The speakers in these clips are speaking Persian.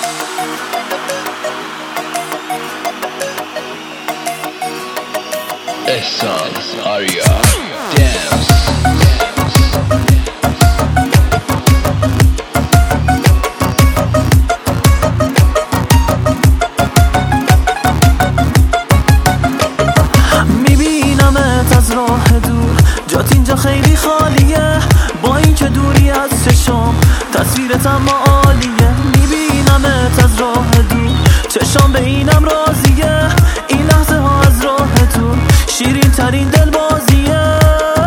احسان آریا دنس. میبینمت از راه دور، جات اینجا خیلی خالیه، با این که دوری از چشم تصویرت اما عالیه. میبینمت از راه دور، چشم به اینم راضیه، این لحظه ها از راه دور شیرین ترین دل بازیه.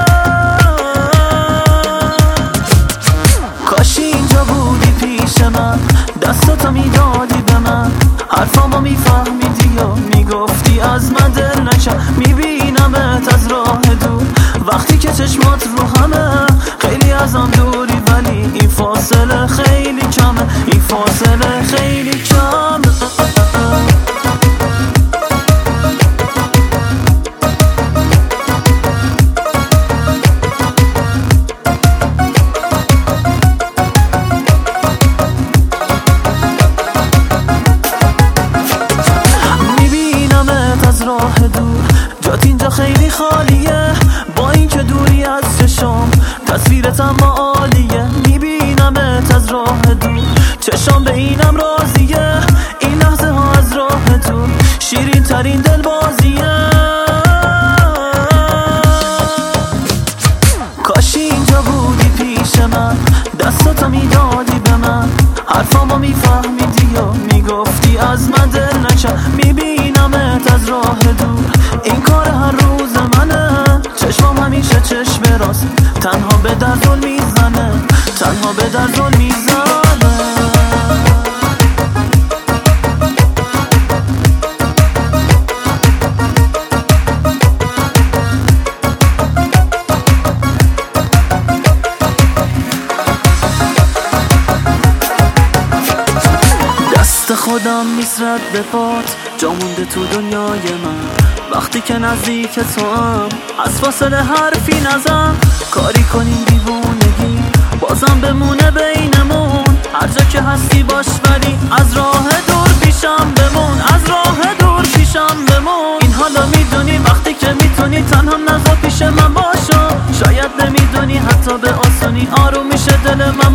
کاشی اینجا بودی پیش من، دستاتو میدادی به من، حرفامو میفهمیدی و میگفتی از من دل نکن. میبینمت از راه دور، وقتی که چشمات رو همه، خیلی ازم دوری ولی این فاصله خیلی کمه، این فاصله خیلی کمه. راه دور، جات اینجا خیلی خالیه، با این که دوری از چشم تصویرت اما عالیه. میبینمت از راه دور، چشم به اینم راضیه، این لحظه ها از راه دور شیرین ترین دل بازیه. کاشی اینجا بودی پیش من، دستاتو میدادی به من، حرفامو میفهمیدی و میگفتی از من دل نکن. میبینمت از راه دور، این کار هر روز منه، چشمام همیشه چشم راست، تنها به درد میزنه، تنها به درد میزنه. خودم میسرد به پات، جا مونده تو دنیای من، وقتی که نزدیک تو هم از فاصله حرفی نزن. کاری کنیم دیوونگی بازم بمونه بینمون، هر جا که هستی باش ولی از راه دور پیشم بمون، از راه دور پیشم بمون. این حالا میدونی وقتی که میتونی تنها نذار پیش من باشم، شاید نمیدونی حتی به آسونی آروم میشه دل من